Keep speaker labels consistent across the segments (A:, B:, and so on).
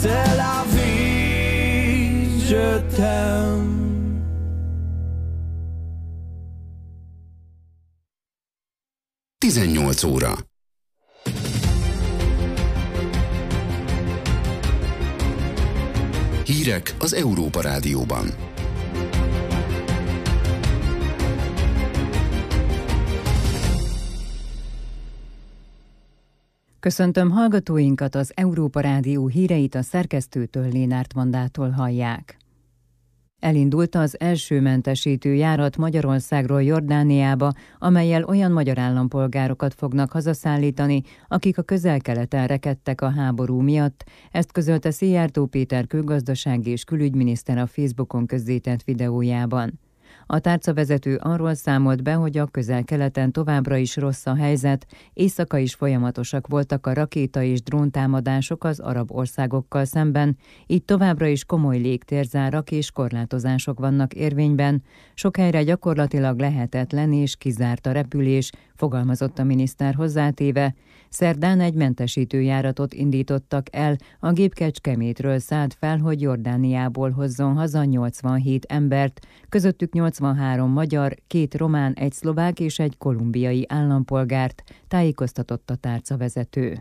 A: c'est la vie, je t'aime.
B: Tizennyolc óra. Hírek az Európa Rádióban.
C: Köszöntöm hallgatóinkat, az Európa Rádió híreit a szerkesztőtől, Lénárt Vandától hallják. Elindult az első mentesítő járat Magyarországról Jordániába, amellyel olyan magyar állampolgárokat fognak hazaszállítani, akik a Közel-Keleten rekedtek a háború miatt. Ezt közölte Szijjártó Péter külgazdasági és külügyminiszter a Facebookon közzétett videójában. A tárcavezető arról számolt be, hogy a Közel-Keleten továbbra is rossz a helyzet, éjszaka is folyamatosak voltak a rakéta- és dróntámadások az arab országokkal szemben, így továbbra is komoly légtérzárak és korlátozások vannak érvényben, sok helyre gyakorlatilag lehetetlen és kizárt a repülés, fogalmazott a miniszter hozzátéve. Szerdán egy mentesítő járatot indítottak el, a gép Kecskemétről szállt fel, hogy Jordániából hozzon haza 87 embert, közöttük 83 magyar, 2 román, 1 szlovák és 1 kolumbiai állampolgárt, tájékoztatott a tárcavezető.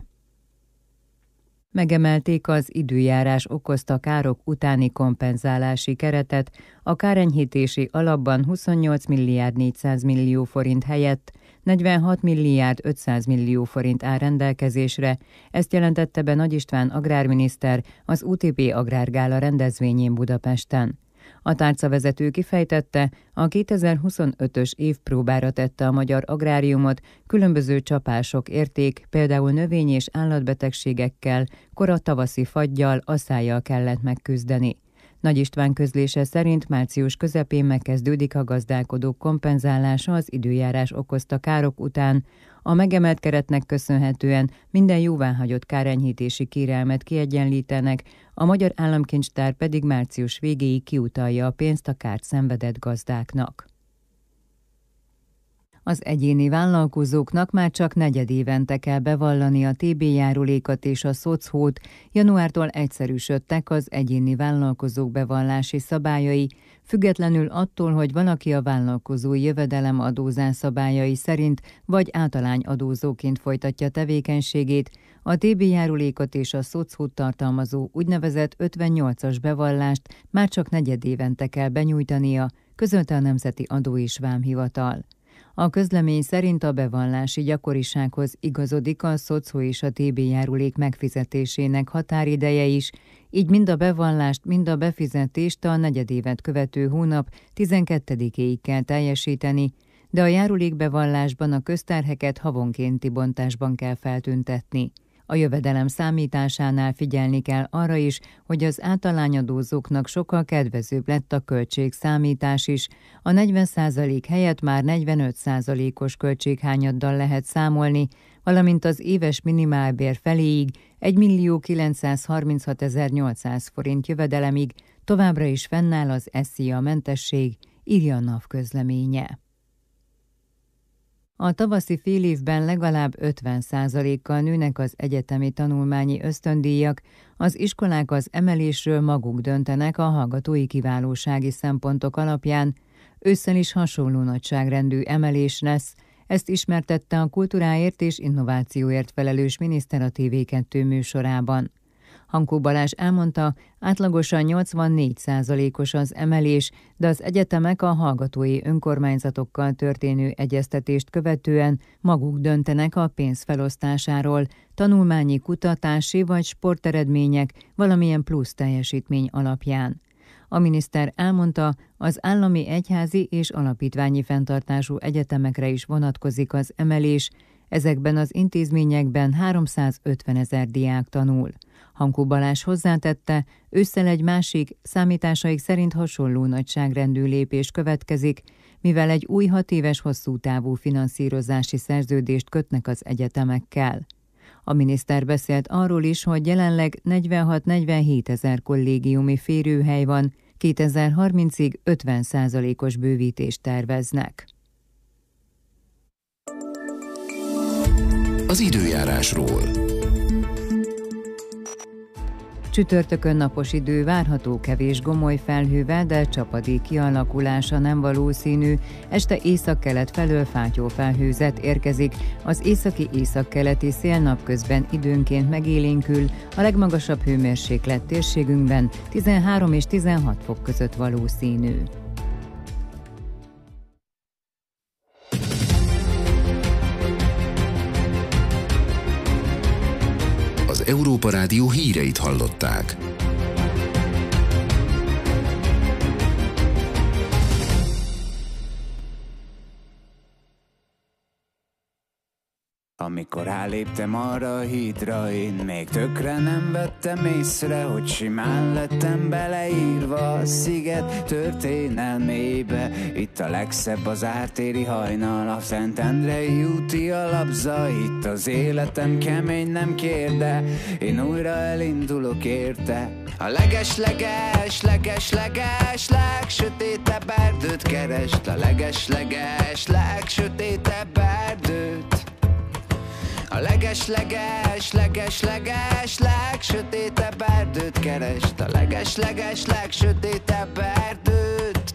C: Megemelték az időjárás okozta károk utáni kompenzálási keretet, a kárenyhítési alapban 28 milliárd 400 millió forint helyett 46 milliárd 500 millió forint áll rendelkezésre, ezt jelentette be Nagy István agrárminiszter az UTP Agrárgála rendezvényén Budapesten. A tárcavezető kifejtette, a 2025-ös év próbára tette a magyar agráriumot, különböző csapások érték, például növény- és állatbetegségekkel, kora tavaszi faggyal, aszályjal kellett megküzdeni. Nagy István közlése szerint március közepén megkezdődik a gazdálkodók kompenzálása az időjárás okozta károk után. A megemelt keretnek köszönhetően minden jóváhagyott kárenyhítési kérelmet kiegyenlítenek, a Magyar Államkincstár pedig március végéig kiutalja a pénzt a kárt szenvedett gazdáknak. Az egyéni vállalkozóknak már csak negyedévente kell bevallani a TB járulékot és a szocót. Januártól egyszerűsödtek az egyéni vállalkozók bevallási szabályai, függetlenül attól, hogy valaki a vállalkozói jövedelem adózás szabályai szerint vagy általányadózóként folytatja tevékenységét. A TB járulékot és a szocót tartalmazó úgynevezett 58-as bevallást már csak negyedévente kell benyújtania, közölte a Nemzeti Adó és Vámhivatal. A közlemény szerint a bevallási gyakorisághoz igazodik a szocó és a TB járulék megfizetésének határideje is, így mind a bevallást, mind a befizetést a negyedévet követő hónap 12-éig kell teljesíteni, de a járulékbevallásban a közterheket havonkénti bontásban kell feltüntetni. A jövedelem számításánál figyelni kell arra is, hogy az általányadózóknak sokkal kedvezőbb lett a költségszámítás is. A 40% helyett már 45%-os költséghányaddal lehet számolni, valamint az éves minimálbér feléig 1.936.800 forint jövedelemig továbbra is fennáll az SZIA mentesség, írja a NAV közleménye. A tavaszi félévben legalább 50%-kal nőnek az egyetemi tanulmányi ösztöndíjak, az iskolák az emelésről maguk döntenek a hallgatói kiválósági szempontok alapján, ősszel is hasonló nagyságrendű emelés lesz, ezt ismertette a kultúráért és innovációért felelős miniszter a TV2 műsorában. Hankó Balázs elmondta, átlagosan 84%-os az emelés, de az egyetemek a hallgatói önkormányzatokkal történő egyeztetést követően maguk döntenek a pénz felosztásáról, tanulmányi, kutatási vagy sporteredmények valamilyen plusz teljesítmény alapján. A miniszter elmondta, az állami, egyházi és alapítványi fenntartású egyetemekre is vonatkozik az emelés, ezekben az intézményekben 350 000 diák tanul. Hankó Balázs hozzátette, ősszel egy másik, számításaik szerint hasonló nagyságrendű lépés következik, mivel egy új 6 éves hosszú távú finanszírozási szerződést kötnek az egyetemekkel. A miniszter beszélt arról is, hogy jelenleg 46-47 000 kollégiumi férőhely van, 2030-ig 50%-os bővítést terveznek.
B: Az időjárásról.
C: Csütörtökön napos idő várható, kevés gomoly felhővel, de csapadék kialakulása nem valószínű. Este északkelet felől fátyol felhőzet érkezik. Az északi-északkeleti szél napközben időnként megélénkül, a legmagasabb hőmérséklet térségünkben 13 és 16 fok között valószínű.
B: Az Európa Rádió híreit hallották.
A: Amikor ráléptem arra a hídra, én még tökre nem vettem észre, hogy simán lettem beleírva a sziget történelmébe. Itt a legszebb az ártéri hajnal, a Szentendrei úti alapza. Itt az életem kemény, nem kér, de én újra elindulok érte. A leges-leges, leges-leges, legsötétebb erdőt kerest. A leges-leges, legsötétebb erdőt. A leges-leges, leges-leges, legsötétebb erdőt kerest. A leges-leges, legsötétebb erdőt.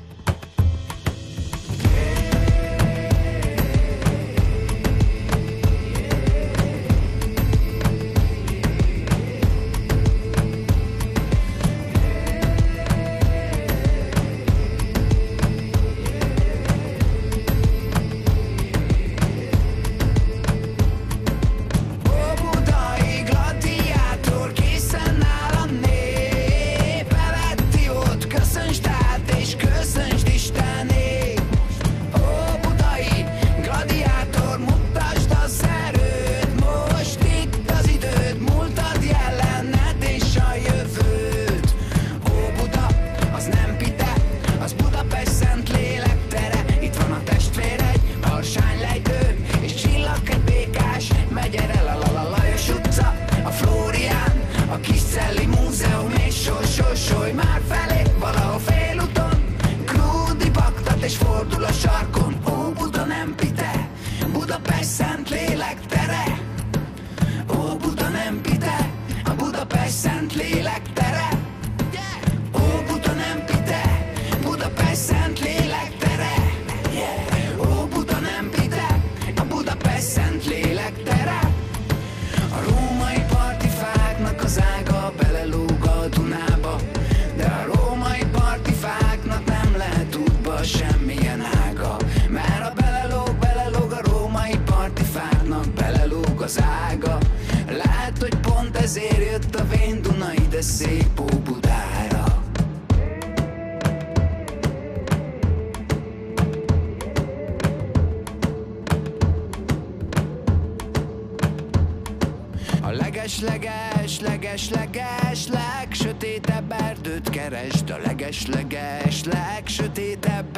A: Leges-leges, leges-leges, legsötétebb erdőt kerest. A leges-leges, legsötétebb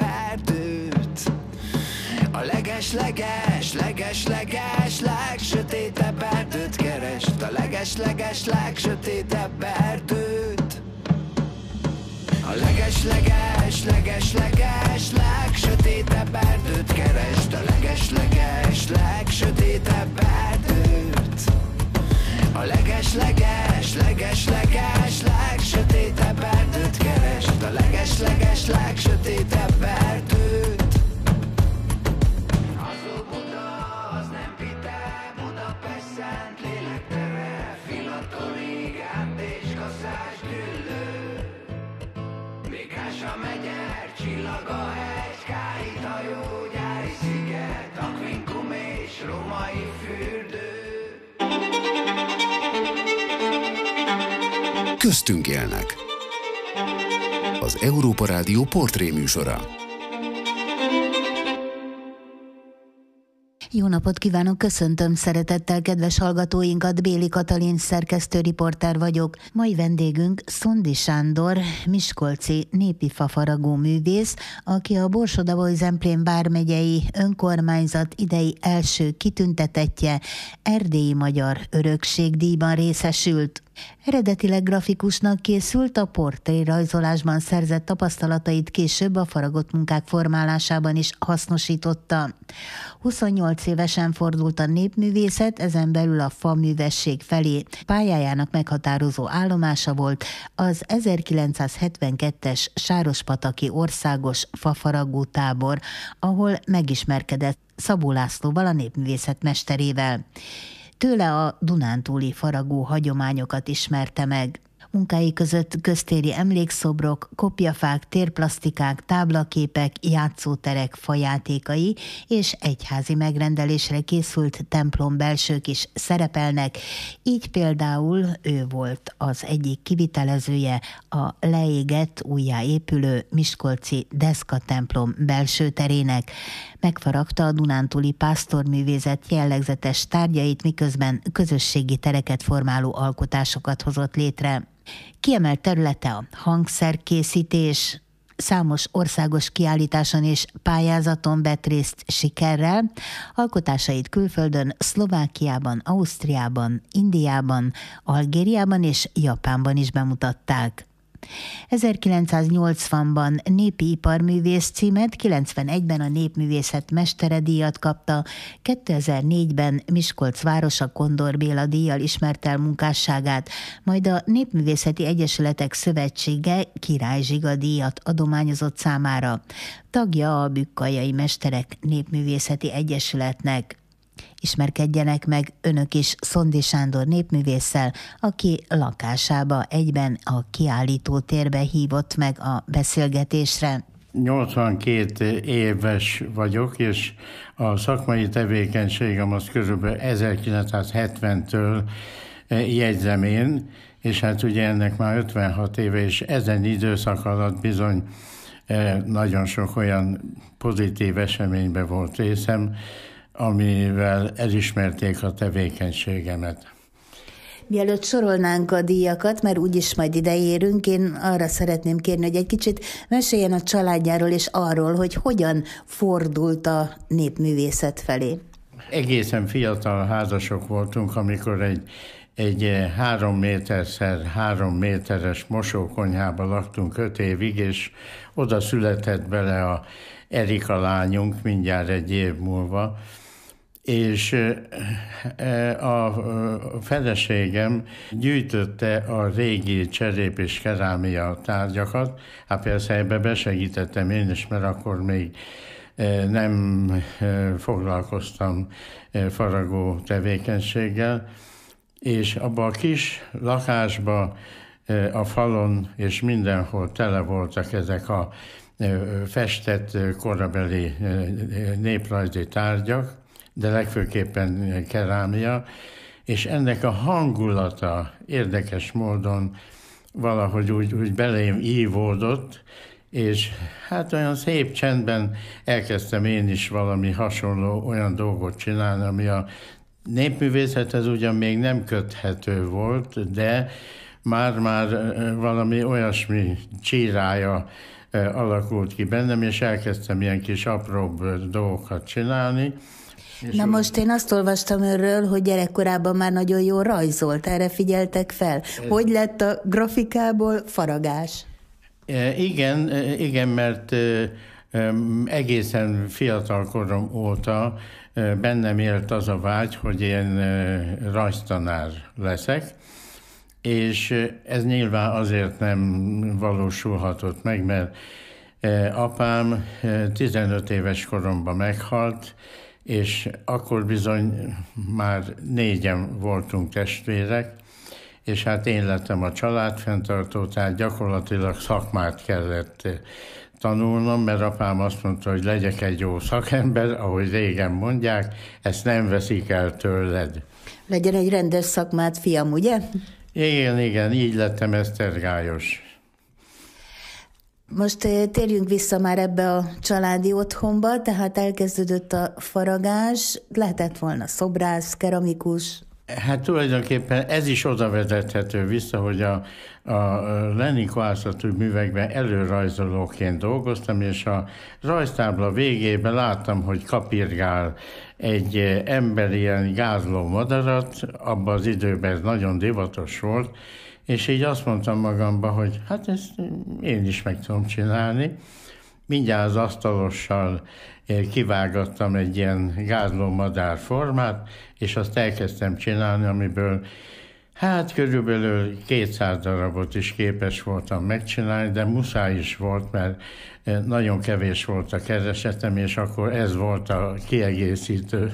A: erdőt. A leges-leges, leges-leges, legsötétebb erdőt kerest. A leges-leges, legsötétebb erdőt. A leges-leges, leges-leges, legsötétebb erdőt kerest. A leges-leges, legsötétebb erdőt. A leges-leges, leges-leges, legsötétebb erdőt kerest. A leges-leges, legsötétebb erdőt. Az Óbuda, az nem Pite, Budapest szent lélektere, Filatoni, Gát és Kaszás Gyüllő. Békása megyer, Csillagahegy, Káit hajó, Gyári sziget, Aquincum és Római fürdő.
B: Köztünk élnek. Az Európa Rádió portréműsora.
D: Jó napot kívánok, köszöntöm szeretettel kedves hallgatóinkat, Béli Katalin szerkesztő-riporter vagyok. Mai vendégünk Szondi Sándor, miskolci népi fafaragó művész, aki a Borsod-Abaúj-Zemplén vármegyei önkormányzat idei első kitüntetettje, Erdélyi Magyar Örökségdíjban részesült. Eredetileg grafikusnak készült, a portrérajzolásban szerzett tapasztalatait később a faragott munkák formálásában is hasznosította. 28 évesen fordult a népművészet, ezen belül a faművesség felé. Pályájának meghatározó állomása volt az 1972-es Sárospataki országos fafaragó tábor, ahol megismerkedett Szabó Lászlóval, a népművészet mesterével. Tőle a dunántúli faragó hagyományokat ismerte meg. Munkái között köztéri emlékszobrok, kopjafák, térplasztikák, táblaképek, játszóterek fajátékai és egyházi megrendelésre készült templombelsők is szerepelnek. Így például ő volt az egyik kivitelezője a leégett, újjáépülő miskolci Deszka templom belső terének. Megfaragta a dunántúli pásztorművészet jellegzetes tárgyait, miközben közösségi tereket formáló alkotásokat hozott létre. Kiemelt területe a hangszerkészítés, számos országos kiállításon és pályázaton vett részt sikerrel, alkotásait külföldön, Szlovákiában, Ausztriában, Indiában, Algériában és Japánban is bemutatták. 1980-ban népi iparművész címet, 91-ben a népművészet mesteredíjat kapta, 2004-ben Miskolc városa Kondor Béla díjjal ismerte el munkásságát, majd a Népművészeti Egyesületek Szövetsége Király Zsiga díjat adományozott számára. Tagja a Bükkajai Mesterek Népművészeti Egyesületnek. Ismerkedjenek meg önök is Szondi Sándor népművésszel, aki lakásába egyben a kiállító térbe hívott meg a beszélgetésre.
E: 82 éves vagyok, és a szakmai tevékenységem az körülbelül 1970-től jegyzem én, és hát ugye ennek már 56 éve, és ezen időszak alatt bizony nagyon sok olyan pozitív eseményben volt részem, amivel elismerték a tevékenységemet.
D: Mielőtt sorolnánk a díjakat, mert úgyis majd ideérünk, én arra szeretném kérni, hogy egy kicsit meséljen a családjáról és arról, hogy hogyan fordult a népművészet felé.
E: Egészen fiatal házasok voltunk, amikor egy 3 méterszer 3 méteres mosókonyhában laktunk 5 évig, és oda született bele a Erika lányunk mindjárt 1 év múlva, és a feleségem gyűjtötte a régi cserép és kerámia tárgyakat. Hát persze ebbe besegítettem én is, mert akkor még nem foglalkoztam faragó tevékenységgel, és abban a kis lakásban a falon és mindenhol tele voltak ezek a festett korabeli néprajzi tárgyak, de legfőképpen kerámia, és ennek a hangulata érdekes módon valahogy úgy belém ívódott, és hát olyan szép csendben elkezdtem én is valami hasonló olyan dolgot csinálni, ami a népművészethez ugyan még nem köthető volt, de már valami olyasmi csírája alakult ki bennem, és elkezdtem ilyen kis apróbb dolgokat csinálni.
D: Na most én azt olvastam önről, hogy gyerekkorában már nagyon jól rajzolt, erre figyeltek fel. Hogy lett a grafikából faragás?
E: Igen, mert egészen fiatal korom óta bennem élt az a vágy, hogy én rajztanár leszek, és ez nyilván azért nem valósulhatott meg, mert apám 15 éves koromban meghalt, és akkor bizony már 4-en voltunk testvérek, és hát én lettem a családfenntartó, tehát gyakorlatilag szakmát kellett tanulnom, mert apám azt mondta, hogy legyek egy jó szakember, ahogy régen mondják, ezt nem veszik el tőled.
D: Legyen egy rendes szakmát, fiam, ugye?
E: Igen, így lettem esztergályos.
D: Most térjünk vissza már ebbe a családi otthonba, tehát elkezdődött a faragás, lehetett volna szobrász, keramikus.
E: Hát tulajdonképpen ez is oda vezethető vissza, hogy a Lenin kohászatú művekben előrajzolóként dolgoztam, és a rajztábla végében láttam, hogy kapirgál egy ember ilyen gázló madarat, abban az időben ez nagyon divatos volt, és így azt mondtam magamba, hogy hát ezt én is meg tudom csinálni. Mindjárt az asztalossal kivágattam egy ilyen gázló madár formát, és azt elkezdtem csinálni, amiből hát körülbelül 200 darabot is képes voltam megcsinálni, de muszáj is volt, mert nagyon kevés volt a keresetem, és akkor ez volt a kiegészítő.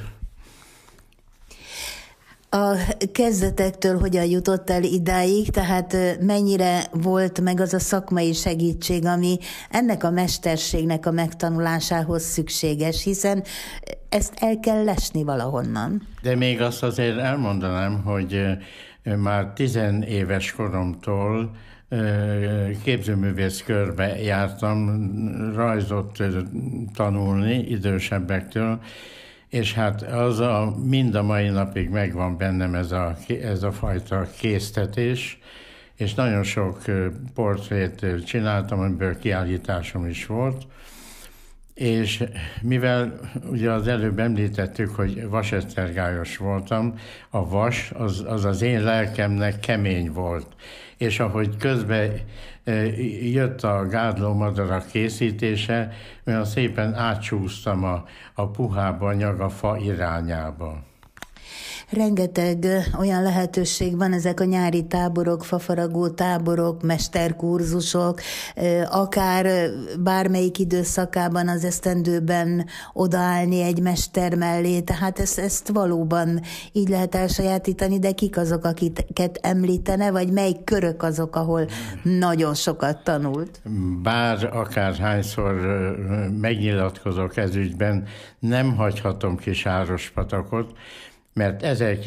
D: A kezdetektől hogyan jutott el idáig, tehát mennyire volt meg az a szakmai segítség, ami ennek a mesterségnek a megtanulásához szükséges, hiszen ezt el kell lesni valahonnan.
E: De még azt azért elmondanám, hogy már 10 éves koromtól képzőművész körbe jártam rajzot tanulni idősebbektől, és hát mind a mai napig megvan bennem ez a fajta késztetés, és nagyon sok portrét csináltam, amiből kiállításom is volt, és mivel ugye az előbb említettük, hogy vasesztergályos voltam, a vas az én lelkemnek kemény volt, és ahogy közben jött a gázló madarak készítése, olyan szépen átsúsztam a puhább anyag a fa irányába.
D: Rengeteg olyan lehetőség van, ezek a nyári táborok, fafaragó táborok, mesterkurzusok, akár bármelyik időszakában az esztendőben odaállni egy mester mellé, tehát ezt valóban így lehet elsajátítani, de kik azok, akiket említene, vagy mely körök azok, ahol nagyon sokat tanult?
E: Bár akárhányszor megnyilatkozok ez ügyben, nem hagyhatom ki Sárospatakot, mert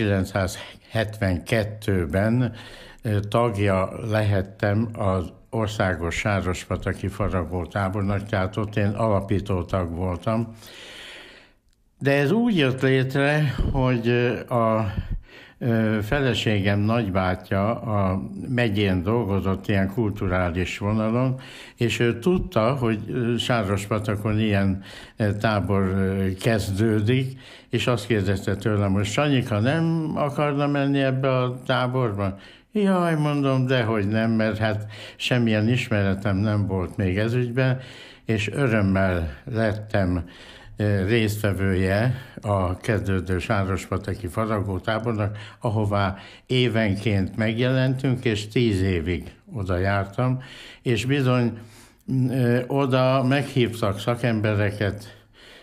E: 1972-ben tagja lehettem az országos sárospataki faragótábornak, tehát ott én alapító tag voltam. De ez úgy jött létre, hogy a feleségem nagybátyja a megyén dolgozott ilyen kulturális vonalon, és ő tudta, hogy Sárospatakon ilyen tábor kezdődik, és azt kérdezte tőlem, hogy Sanyika, nem akarna menni ebbe a táborba? Jaj, mondom, dehogy nem, mert hát semmilyen ismeretem nem volt még ez ügyben, és örömmel lettem résztvevője a kezdődő Sárospataki faragótábornak, ahová évenként megjelentünk, és 10 évig oda jártam, és bizony oda meghívtak szakembereket,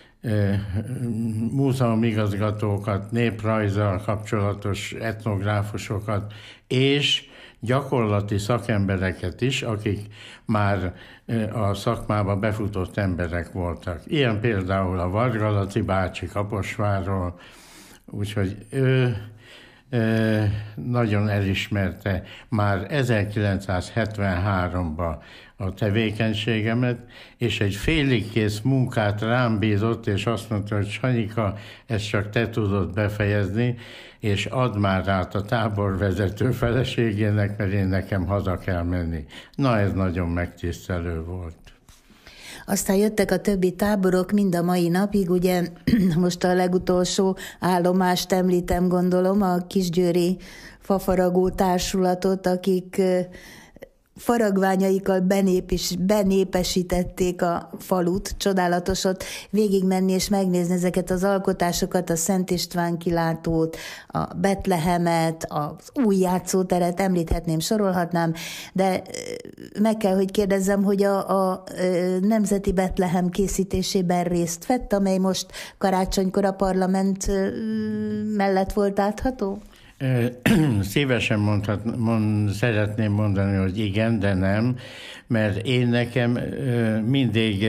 E: múzeumigazgatókat, néprajzzal kapcsolatos etnográfusokat, és gyakorlati szakembereket is, akik már a szakmába befutott emberek voltak. Ilyen például a Varga Laci bácsi Kaposvárról, úgyhogy ő nagyon elismerte már 1973-ban a tevékenységemet, és egy félig kész munkát rám bízott, és azt mondta, hogy Sanyika, ezt csak te tudod befejezni, és add már át a táborvezető feleségének, mert én nekem haza kell menni. Na, ez nagyon megtisztelő volt.
D: Aztán jöttek a többi táborok mind a mai napig, ugye most a legutolsó állomást említem, gondolom, a Kisgyőri Fafaragó Társulatot, akik faragványaikkal benépesítették a falut, csodálatos ott végigmenni és megnézni ezeket az alkotásokat, a Szent István kilátót, a Betlehemet, az új játszóteret, említhetném, sorolhatnám, de meg kell, hogy kérdezzem, hogy a Nemzeti Betlehem készítésében részt vett, amely most karácsonykor a parlament mellett volt látható?
E: Szívesen szeretném mondani, hogy igen, de nem, mert nekem mindig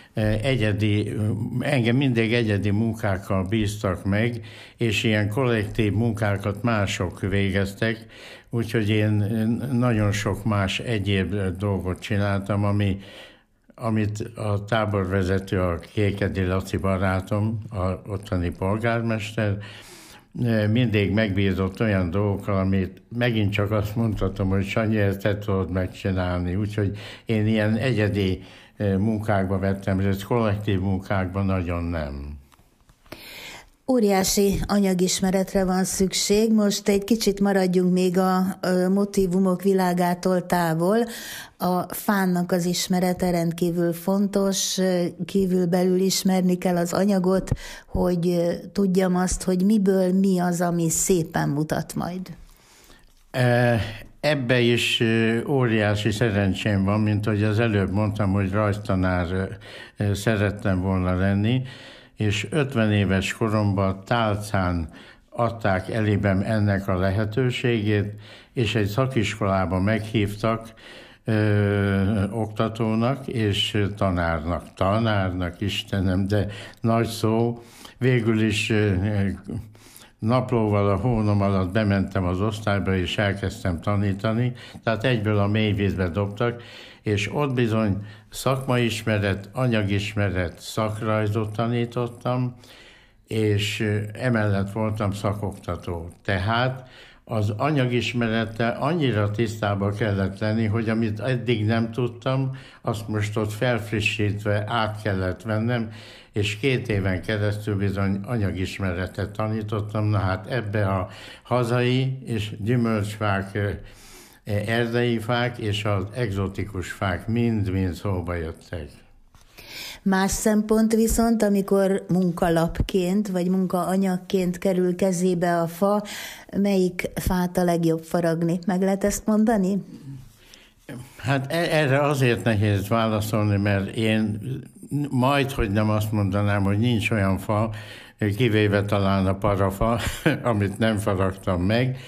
E: egyedi munkákkal bíztak meg, és ilyen kollektív munkákat mások végeztek, úgyhogy én nagyon sok más egyéb dolgot csináltam, amit a táborvezető, a Kékedi Laci barátom, a ottani polgármester, mindig megbízott olyan dolgokkal, amit megint csak azt mondhatom, hogy Sanyi, ezt te tudod megcsinálni. Úgyhogy én ilyen egyedi munkákba vettem részt, kollektív munkákban nagyon nem.
D: Óriási anyagismeretre van szükség. Most egy kicsit maradjunk még a motívumok világától távol. A fának az ismerete rendkívül fontos, kívülbelül ismerni kell az anyagot, hogy tudjam azt, hogy miből mi az, ami szépen mutat majd.
E: Ebbe is óriási szerencsém van, mint hogy az előbb mondtam, hogy rajztanár szerettem volna lenni, és 50 éves koromban tálcán adták elébem ennek a lehetőségét, és egy szakiskolába meghívtak oktatónak és tanárnak. Tanárnak, Istenem, de nagy szó. Végül is naplóval a hónom alatt bementem az osztályba, és elkezdtem tanítani, tehát egyből a mélyvízbe dobtak, és ott bizony szakmaismeret, anyagismeret, szakrajzot tanítottam, és emellett voltam szakoktató. Tehát az anyagismerettel annyira tisztába kellett lenni, hogy amit eddig nem tudtam, azt most ott felfrissítve át kellett vennem, és 2 éven keresztül bizony anyagismeretet tanítottam. Na hát ebbe a hazai és gyümölcsfák, erdei fák és az egzotikus fák mind-mind szóba jöttek.
D: Más szempont viszont, amikor munkalapként vagy munkaanyagként kerül kezébe a fa, melyik fát a legjobb faragni? Meg lehet ezt mondani?
E: Hát erre azért nehéz válaszolni, mert én majdhogy nem azt mondanám, hogy nincs olyan fa, kivéve talán a parafa, amit nem faragtam meg,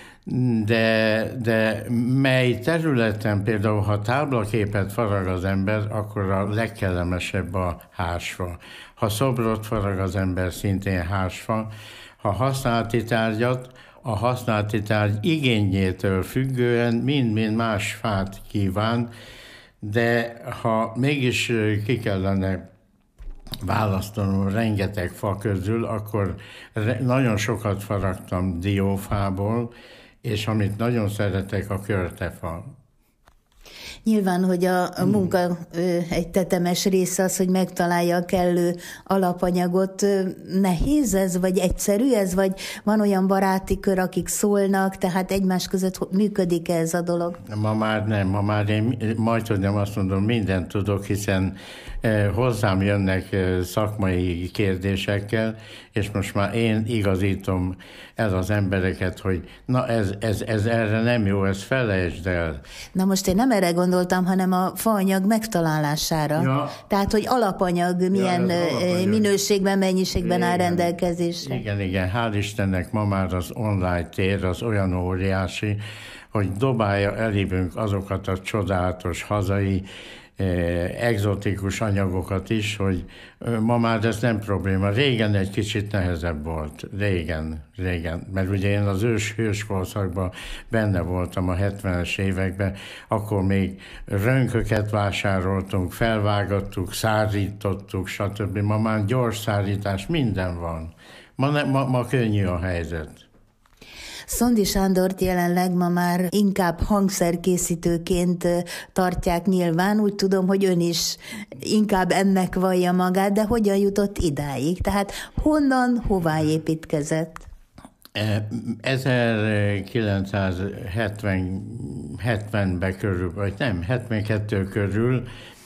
E: de mely területen például, ha táblaképet farag az ember, akkor a legkellemesebb a hársfa. Ha szobrot farag az ember, szintén hársfa. Ha használati tárgyat, a használati tárgy igényétől függően mind-mind más fát kíván, de ha mégis ki kellene választanom rengeteg fa közül, akkor nagyon sokat faragtam diófából, és amit nagyon szeretek, a körtefa.
D: Nyilván, hogy a munka egy tetemes része az, hogy megtalálja a kellő alapanyagot. Nehéz ez, vagy egyszerű ez, vagy van olyan baráti kör, akik szólnak, tehát egymás között működik ez a dolog?
E: Ma már nem, ma már én majdhogy nem azt mondom, mindent tudok, hiszen hozzám jönnek szakmai kérdésekkel, és most már én igazítom el az embereket, hogy na ez erre nem jó, ez felejtsd el.
D: Na most én nem erre gondoltam, hanem a faanyag megtalálására. Ja. Tehát, hogy alapanyag milyen minőségben, mennyiségben áll rendelkezésre.
E: Igen, hál' Istennek ma már az online tér az olyan óriási, hogy dobálja elébünk azokat a csodálatos hazai egzotikus anyagokat is, hogy ma már ez nem probléma. Régen egy kicsit nehezebb volt. Régen. Mert ugye én az hőskorszakban benne voltam a 70-es években, akkor még rönköket vásároltunk, felvágattuk, szárítottuk, stb. Ma már gyors szárítás, minden van. Ma könnyű a helyzet.
D: Szondi Sándort jelenleg ma már inkább hangszerkészítőként tartják nyilván. Úgy tudom, hogy ön is inkább ennek vallja magát, de hogyan jutott idáig? Tehát honnan, hová építkezett?
E: 1970-ben körül, vagy nem, 72 körül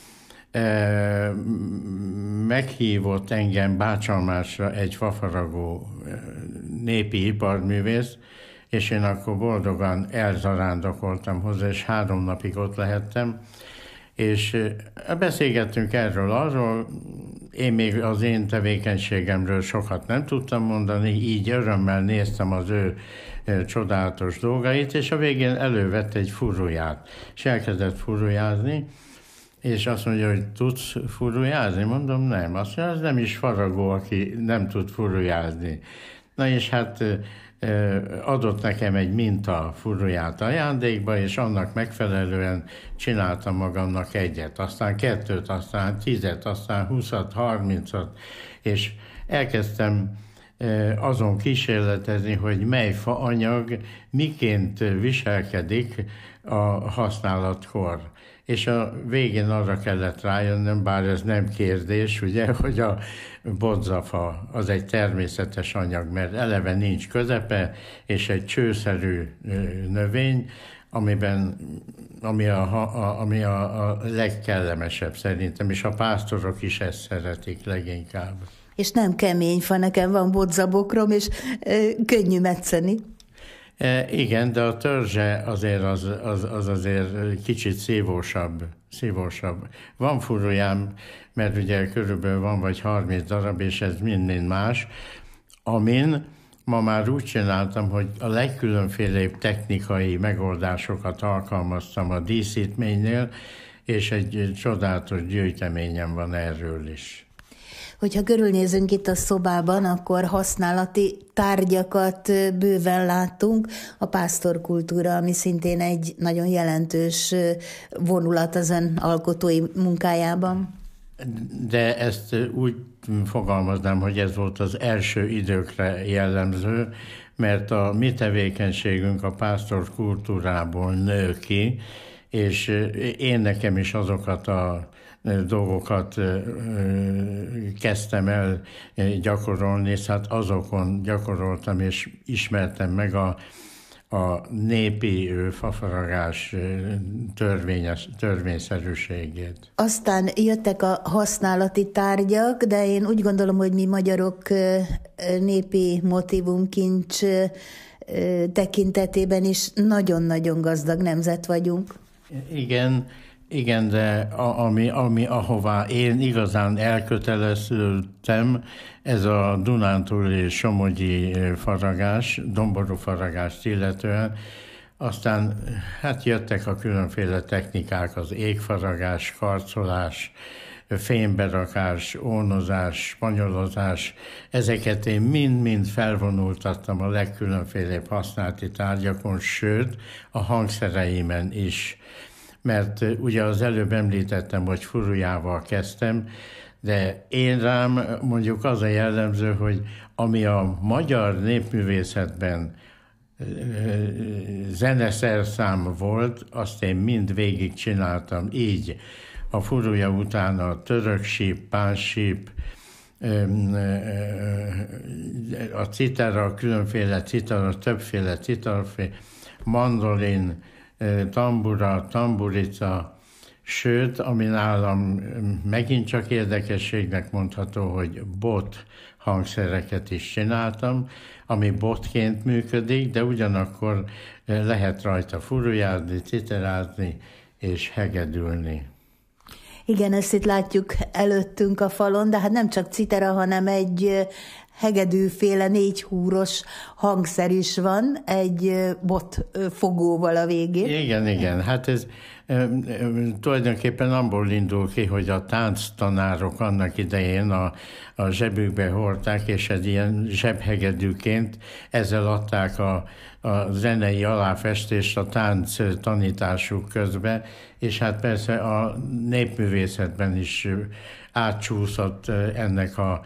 E: meghívott engem Bácsalmásra egy fafaragó népi iparművész, és én akkor boldogan elzarándokoltam hozzá, és 3 napig ott lehettem, és beszélgettünk arról, én még az én tevékenységemről sokat nem tudtam mondani, így örömmel néztem az ő csodálatos dolgait, és a végén elővett egy furuját, és elkezdett furujázni, és azt mondja, hogy tudsz furujázni? Mondom, nem. Azt mondja, az nem is faragó, aki nem tud furujázni. Na és hát adott nekem egy minta furuját ajándékba, és annak megfelelően csináltam magamnak 1, aztán 2, aztán 10, aztán 20, 30, és elkezdtem azon kísérletezni, hogy mely faanyag miként viselkedik a használatkor. És a végén arra kellett rájönnöm, bár ez nem kérdés, ugye, hogy a bodzafa az egy természetes anyag, mert eleve nincs közepe, és egy csőszerű növény, ami a legkellemesebb szerintem, és a pásztorok is ezt szeretik leginkább.
D: És nem kemény fa, nekem van bodzabokrom, és könnyű metszeni.
E: Igen, de a törzse azért az azért kicsit szívósabb. Van furujám, mert ugye körülbelül van vagy 30 darab, és ez mind más, amin ma már úgy csináltam, hogy a legkülönfélebb technikai megoldásokat alkalmaztam a díszítménynél, és egy csodálatos gyűjteményem van erről is.
D: Hogyha körülnézünk itt a szobában, akkor használati tárgyakat bőven láttunk. A pásztorkultúra, ami szintén egy nagyon jelentős vonulat az ön alkotói munkájában.
E: De ezt úgy fogalmaznám, hogy ez volt az első időkre jellemző, mert a mi tevékenységünk a pásztorkultúrából nő ki, és én nekem is azokat a dolgokat kezdtem el gyakorolni, és hát azokon gyakoroltam, és ismertem meg a népi fafaragás törvényszerűségét.
D: Aztán jöttek a használati tárgyak, de én úgy gondolom, hogy mi magyarok népi motivumkincs tekintetében is nagyon-nagyon gazdag nemzet vagyunk.
E: Igen, de ahová én igazán elköteleződtem, ez a dunántúli somogyi faragás, domború faragást illetően. Aztán hát jöttek a különféle technikák, az égfaragás, karcolás, fényberakás, ónozás, spanyolozás. Ezeket én mind-mind felvonultattam a legkülönfélebb használati tárgyakon, sőt a hangszereimen is. Mert ugye az előbb említettem, hogy furujával kezdtem, de én rám mondjuk az a jellemző, hogy ami a magyar népművészetben zeneszerszám volt, azt én mind végig csináltam így. A furuja után a török síp, pánsíp, a citera, különféle citara, többféle citarfé, mandolin, tambura, tamburica, sőt, ami nálam megint csak érdekességnek mondható, hogy bot hangszereket is csináltam, ami botként működik, de ugyanakkor lehet rajta furujázni, citerázni és hegedülni.
D: Igen, ezt itt látjuk előttünk a falon, de hát nem csak citera, hanem egy hegedűféle 4 húros hangszer is van, egy botfogóval a végén.
E: Igen, hát ez tulajdonképpen abból indul ki, hogy a tánctanárok annak idején a zsebükbe hordták, és egy ilyen zsebhegedűként ezzel adták a zenei aláfestést a tánc tanításuk közben, és hát persze a népművészetben is átcsúszott ennek a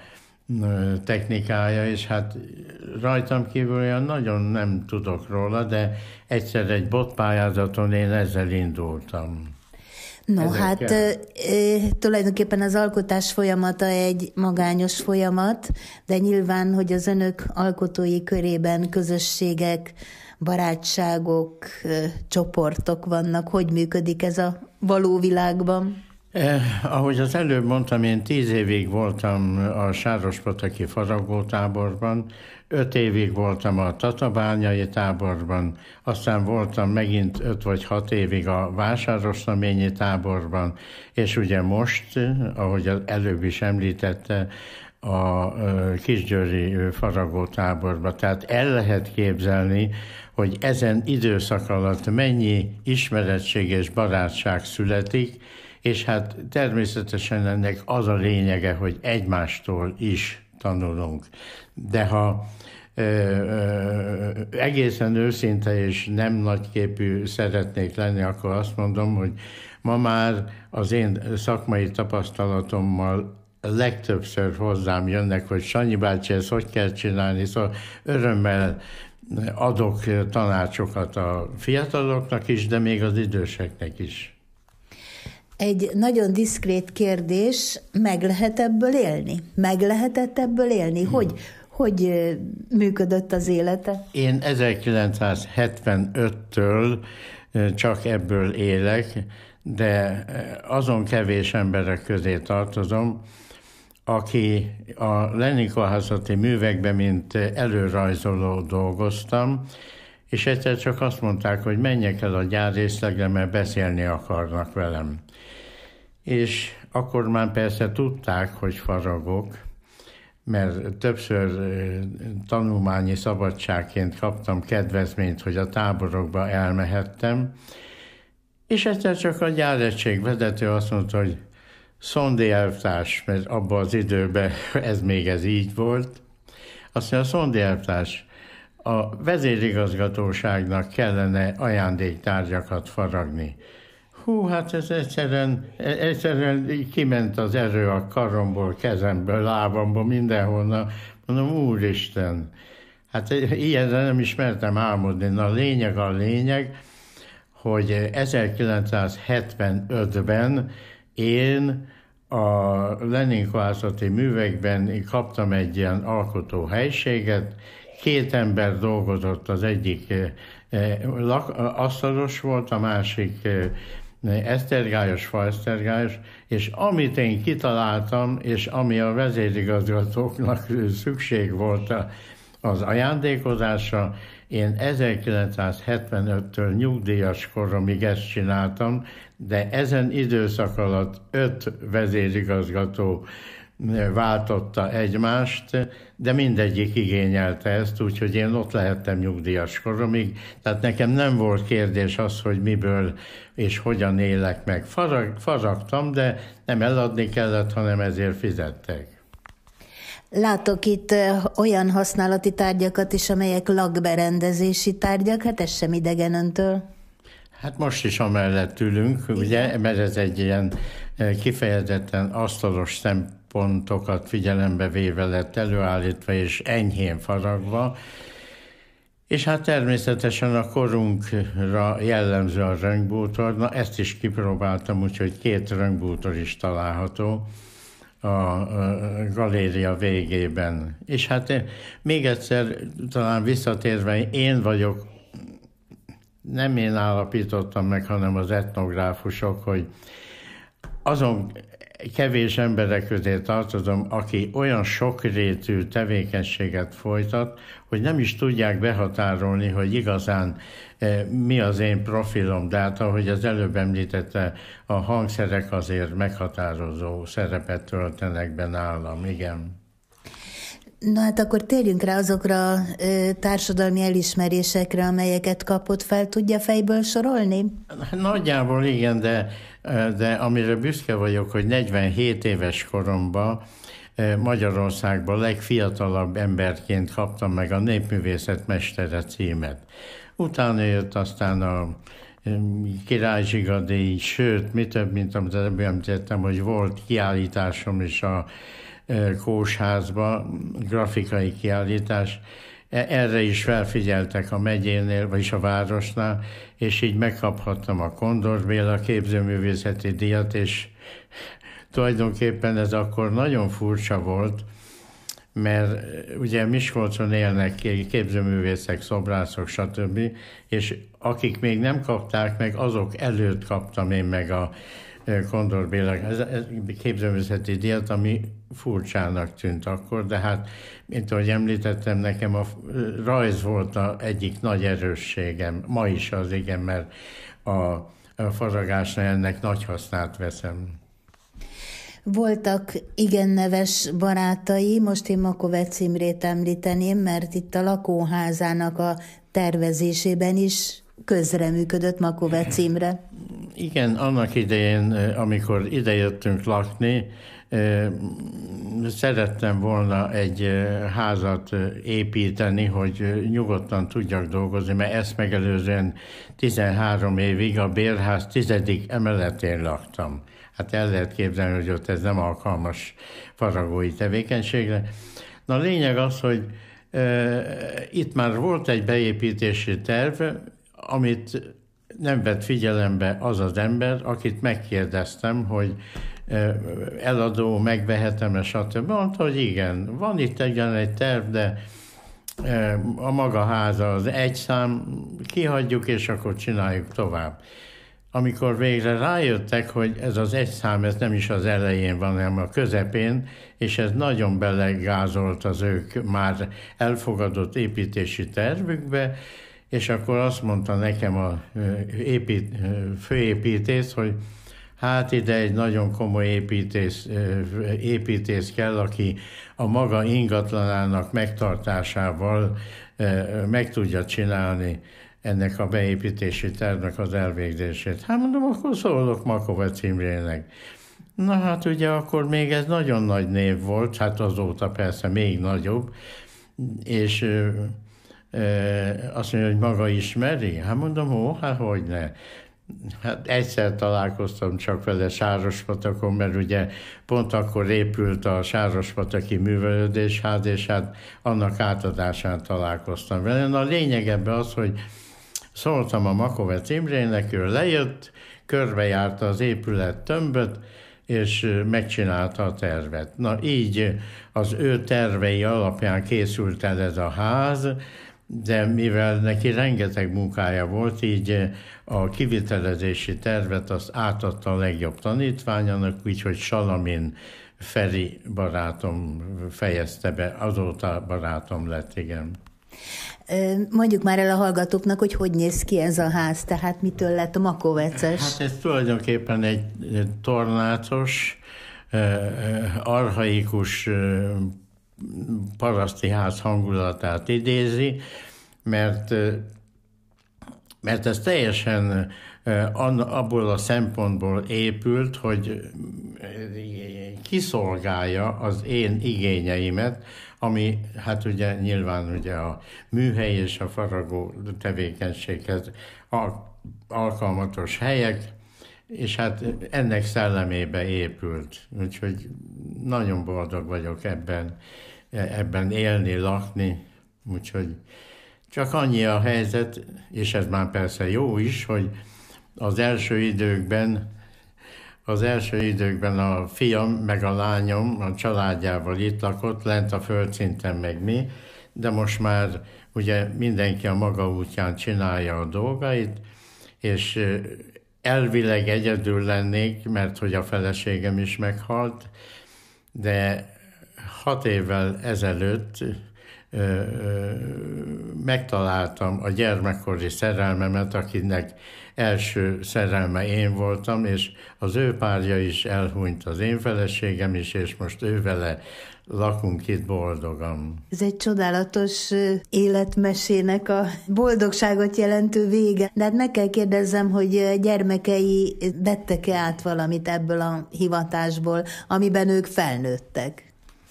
E: technikája, és hát rajtam kívül olyan nagyon nem tudok róla, de egyszer egy botpályázaton én ezzel indultam.
D: No, hát tulajdonképpen az alkotás folyamata egy magányos folyamat, de nyilván, hogy az önök alkotói körében közösségek, barátságok, csoportok vannak. Hogy működik ez a való világban?
E: Ahogy az előbb mondtam, én 10 évig voltam a Sárospataki faragótáborban, 5 évig voltam a tatabányai táborban, aztán voltam megint 5 vagy 6 évig a vásárosnaményi táborban, és ugye most, ahogy az előbb is említette, a kisgyőri faragótáborban. Tehát el lehet képzelni, hogy ezen időszak alatt mennyi ismeretség és barátság születik, és hát természetesen ennek az a lényege, hogy egymástól is tanulunk. De ha egészen őszinte és nem nagyképű szeretnék lenni, akkor azt mondom, hogy ma már az én szakmai tapasztalatommal legtöbbször hozzám jönnek, hogy Sanyi bácsi, ezt hogy kell csinálni, szóval örömmel adok tanácsokat a fiataloknak is, de még az időseknek is.
D: Egy nagyon diszkrét kérdés, meg lehet ebből élni? Meg lehetett ebből élni? Hogy működött az élete?
E: Én 1975-től csak ebből élek, de azon kevés emberek közé tartozom, aki a Lenin-kohászati művekben, mint előrajzoló dolgoztam, és egyszer csak azt mondták, hogy menjek el a gyárrészlegre, mert beszélni akarnak velem. És akkor már persze tudták, hogy faragok, mert többször tanulmányi szabadságként kaptam kedvezményt, hogy a táborokba elmehettem, és egyszer csak a gyáregység vezető azt mondta, hogy Szondi elvtárs, mert abban az időben ez így volt, azt mondja, Szondi elvtárs, a vezérigazgatóságnak kellene ajándéktárgyakat faragni. Hú, hát ez egyszerűen kiment az erő a karomból, kezemből, lábamból, mindenhonnan. Mondom, úristen, hát ilyenre nem ismertem álmodni. Na, a lényeg, hogy 1975-ben én a Lenin-kohászati művekben kaptam egy ilyen alkotó helységet, 2 ember dolgozott, az egyik asztalos volt, a másik esztergályos, faesztergályos, és amit én kitaláltam, és ami a vezérigazgatóknak szükség volt az ajándékozásra, én 1975-től nyugdíjas koromig ezt csináltam, de ezen időszak alatt 5 vezérigazgató váltotta egymást, de mindegyik igényelte ezt, úgyhogy én ott lehettem nyugdíjas koromig. Tehát nekem nem volt kérdés az, hogy miből és hogyan élek meg. Faragtam, de nem eladni kellett, hanem ezért fizettek.
D: Látok itt olyan használati tárgyakat is, amelyek lakberendezési tárgyak, hát ez sem idegen öntől.
E: Hát most is amellett ülünk, ugye, mert ez egy ilyen kifejezetten asztalos szempontokat figyelembe véve lett előállítva és enyhén faragva, és hát természetesen a korunkra jellemző a röngbútor, na ezt is kipróbáltam, úgyhogy 2 röngbútor is található a galéria végében. És hát még egyszer talán visszatérve, én vagyok, nem én állapítottam meg, hanem az etnográfusok, hogy azon kevés emberek közé tartozom, aki olyan sokrétű tevékenységet folytat, hogy nem is tudják behatárolni, hogy igazán mi az én profilom, de hát ahogy az előbb említette, a hangszerek azért meghatározó szerepet töltenek be nálam, igen.
D: Na hát akkor térjünk rá azokra a társadalmi elismerésekre, amelyeket kapott, fel tudja fejből sorolni?
E: Nagyjából igen, de amire büszke vagyok, hogy 47 éves koromban Magyarországban legfiatalabb emberként kaptam meg a Népművészet Mestere címet. Utána jött aztán a Király Zsiga-díj, sőt, mi több, mint amit előbb említettem, hogy volt kiállításom is a Kósházba, grafikai kiállítás. Erre is felfigyeltek a megyénél, vagyis a városnál, és így megkaphattam a Kondor Béla képzőművészeti díjat, és tulajdonképpen ez akkor nagyon furcsa volt, mert ugye Miskolcon élnek képzőművészek, szobrászok, stb., és akik még nem kapták meg, azok előtt kaptam én meg a Kondor Béla képzőművészeti díjat, ami furcsának tűnt akkor, de hát, mint ahogy említettem, nekem a rajz volt egyik nagy erősségem, ma is az, igen, mert a faragásnál ennek nagy hasznát veszem.
D: Voltak igen neves barátai, most én Makovecz Imrét említeném, mert itt a lakóházának a tervezésében is közreműködött Makovec Imre.
E: Igen, annak idején, amikor idejöttünk lakni, szerettem volna egy házat építeni, hogy nyugodtan tudjak dolgozni, mert ezt megelőzően 13 évig a bérház 10. emeletén laktam. Hát el lehet képzelni, hogy ott ez nem alkalmas faragói tevékenységre. Na a lényeg az, hogy itt már volt egy beépítési terv, amit nem vett figyelembe az az ember, akit megkérdeztem, hogy eladó, megvehetem-e, stb. Mondta, hogy igen, van itt egy terv, de a maga háza az egy szám, kihagyjuk, és akkor csináljuk tovább. Amikor végre rájöttek, hogy ez az egy szám, ez nem is az elején van, hanem a közepén, és ez nagyon belegázolt az ők már elfogadott építési tervükbe, és akkor azt mondta nekem a főépítész, hogy hát ide egy nagyon komoly építész kell, aki a maga ingatlanának megtartásával meg tudja csinálni ennek a beépítési tervnek az elvégzését. Hát mondom, akkor szólok Makovec Imrének. Na hát ugye akkor még ez nagyon nagy név volt, hát azóta persze még nagyobb, és azt mondja, hogy maga ismeri? Hát mondom, hát hogyne. Hát egyszer találkoztam csak vele Sárospatakon, mert ugye pont akkor épült a Sárospataki művelődésház, és hát annak átadásán találkoztam vele. Na a lényeg ebben az, hogy szóltam a Makovec Imrének, ő lejött, körbejárta az épület tömböt, és megcsinálta a tervet. Na így az ő tervei alapján készült el ez a ház, de mivel neki rengeteg munkája volt, így a kivitelezési tervet azt átadta a legjobb tanítványának, úgyhogy Salamin Feri barátom fejezte be, azóta barátom lett, igen.
D: Mondjuk már el a hallgatóknak, hogy néz ki ez a ház, tehát mitől lett makoveces?
E: Hát ez tulajdonképpen egy tornácos, archaikus paraszti ház hangulatát idézi, mert ez teljesen abból a szempontból épült, hogy kiszolgálja az én igényeimet, ami hát ugye nyilván ugye a műhely és a faragó tevékenységhez alkalmatos helyek, és hát ennek szellemébe épült. Úgyhogy nagyon boldog vagyok ebben élni, lakni, úgyhogy csak annyi a helyzet, és ez már persze jó is, hogy az első időkben a fiam meg a lányom a családjával itt lakott, lent a földszinten meg mi, de most már ugye mindenki a maga útján csinálja a dolgait, és elvileg egyedül lennék, mert hogy a feleségem is meghalt, de 6 évvel ezelőtt megtaláltam a gyermekkori szerelmemet, akinek első szerelme én voltam, és az ő párja is elhunyt, az én feleségem is, és most ővele lakunk itt boldogan.
D: Ez egy csodálatos életmesének a boldogságot jelentő vége. De hát meg kell kérdezzem, hogy gyermekei vettek-e át valamit ebből a hivatásból, amiben ők felnőttek?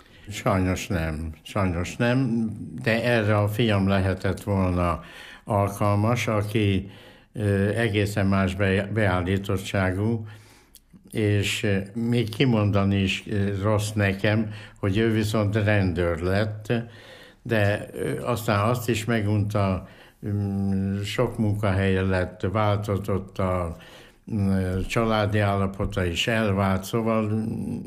E: Sajnos nem, de erre a fiam lehetett volna alkalmas, aki egészen más beállítottságú, és még kimondani is rossz nekem, hogy ő viszont rendőr lett, de aztán azt is megunta, sok munkahelye lett, változott a családi állapota is elvált, szóval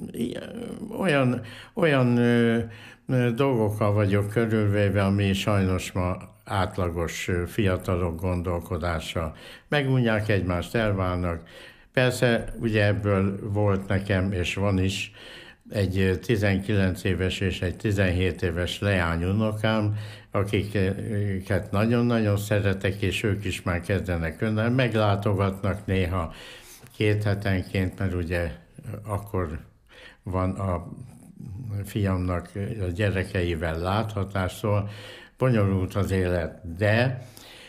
E: olyan dolgokkal vagyok körülvéve, ami sajnos ma átlagos fiatalok gondolkodása. Megunják egymást, elválnak. Persze, ugye ebből volt nekem, és van is, egy 19 éves és egy 17 éves leányunokám, akiket nagyon-nagyon szeretek, és ők is már kezdenek önnel, meglátogatnak néha 2 hetenként, mert ugye akkor van a fiamnak a gyerekeivel láthatás, szóval bonyolult az élet, de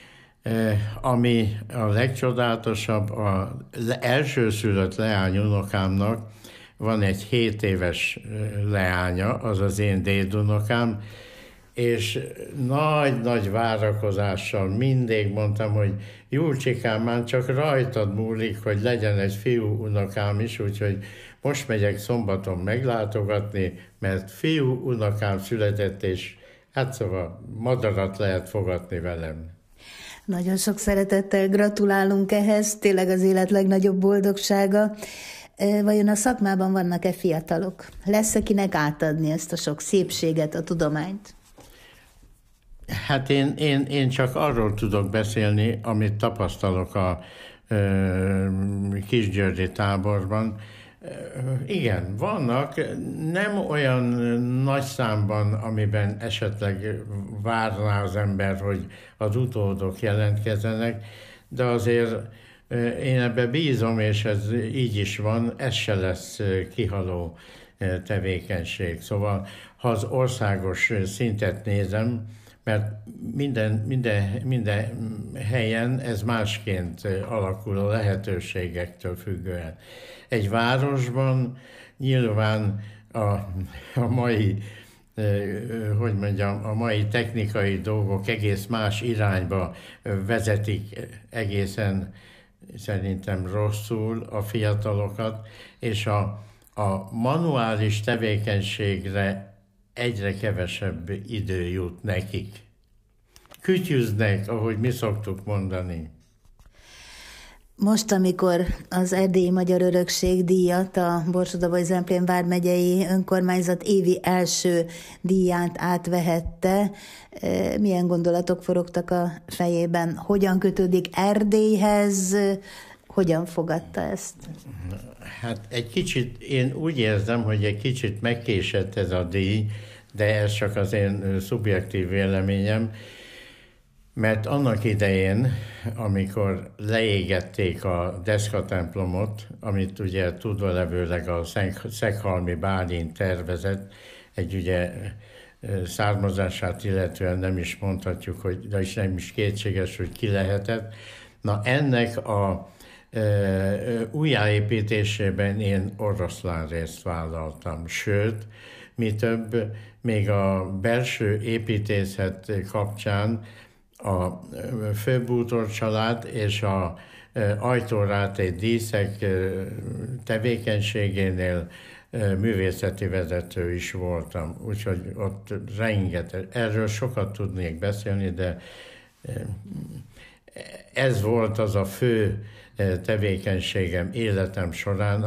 E: Ami a legcsodálatosabb, az elsőszülött leányunokámnak van egy 7 éves leánya, az az én dédunokám, és nagy-nagy várakozással mindig mondtam, hogy Júlcsikám, már csak rajtad múlik, hogy legyen egy fiú unokám is, úgyhogy most megyek szombaton meglátogatni, mert fiú unokám született, és hát szóval madarat lehet fogadni velem.
D: Nagyon sok szeretettel gratulálunk ehhez, tényleg az élet legnagyobb boldogsága. Vajon a szakmában vannak-e fiatalok? Lesz, akinek átadni ezt a sok szépséget, a tudományt?
E: Hát én csak arról tudok beszélni, amit tapasztalok a Kisgyörgyi táborban. Igen, vannak, nem olyan nagy számban, amiben esetleg várná az ember, hogy az utódok jelentkezenek, de azért én ebbe bízom, és ez így is van, ez se lesz kihaló tevékenység. Szóval, ha az országos szintet nézem, mert minden helyen ez másként alakul a lehetőségektől függően. Egy városban nyilván a mai, a mai technikai dolgok egész más irányba vezetik egészen szerintem rosszul a fiatalokat, és a manuális tevékenységre egyre kevesebb idő jut nekik. Kütyüznek, ahogy mi szoktuk mondani.
D: Most, amikor az Erdélyi Magyar Örökség díjat, a Borsod-Abaúj-Zemplén vármegyei önkormányzat évi első díját átvehette, milyen gondolatok forogtak a fejében? Hogyan kötődik Erdélyhez? Hogyan fogadta ezt?
E: Hát egy kicsit, én úgy érzem, hogy egy kicsit megkésett ez a díj, de ez csak az én szubjektív véleményem, mert annak idején, amikor leégették a deszkatemplomot, amit ugye tudvalevőleg a Szeghalmi Bálint tervezett, egy ugye származását illetően nem is mondhatjuk, hogy, de is nem is kétséges, hogy ki lehetett. Na ennek a újjáépítésében én oroszlán részt vállaltam, sőt, mi több, még a belső építészet kapcsán a főbútor család és a ajtórátét díszek tevékenységénél művészeti vezető is voltam, úgyhogy ott rengeteg, erről sokat tudnék beszélni, de ez volt az a fő tevékenységem életem során,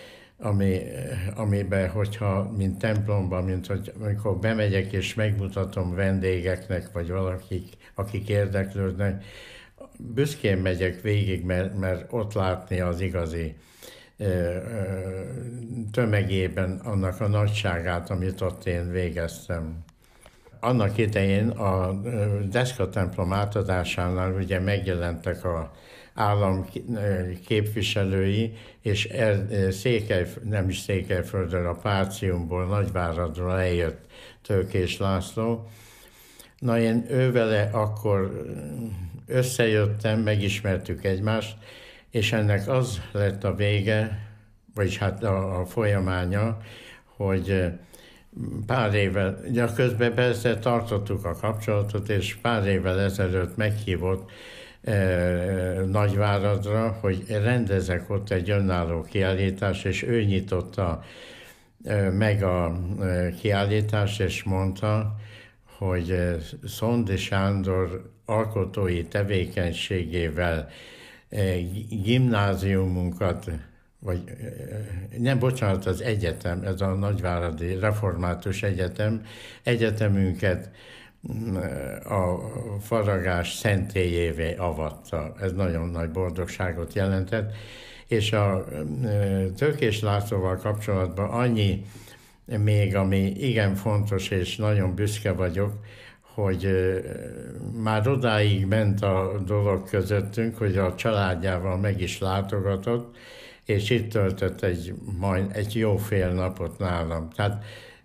E: amiben, hogyha, mint templomban, mint hogy amikor bemegyek és megmutatom vendégeknek, vagy akik érdeklődnek, büszkén megyek végig, mert ott látni az igazi tömegében annak a nagyságát, amit ott én végeztem. Annak idején a deszkatemplom átadásánál ugye megjelentek a állam képviselői, és nem is Székelyföldről, a Páciumból, Nagyváradról eljött Tőkés László. Na én ővele akkor összejöttem, megismertük egymást, és ennek az lett a vége, vagyis hát a folyamánya, hogy pár évvel, közben persze tartottuk a kapcsolatot, és pár évvel ezelőtt meghívott Nagyváradra, hogy rendezek ott egy önálló kiállítást, és ő nyitotta meg a kiállítást, és mondta, hogy Szondi Sándor alkotói tevékenységével gimnáziumunkat, vagy nem, bocsánat, az egyetem, ez a Nagyváradi Református egyetemünket a faragás szentélyévé avatta. Ez nagyon nagy boldogságot jelentett, és a Tőkés Lászlóval kapcsolatban annyi még, ami igen fontos, és nagyon büszke vagyok, hogy már odáig ment a dolog közöttünk, hogy a családjával meg is látogatott, és itt töltött egy jó fél napot nálam. Tehát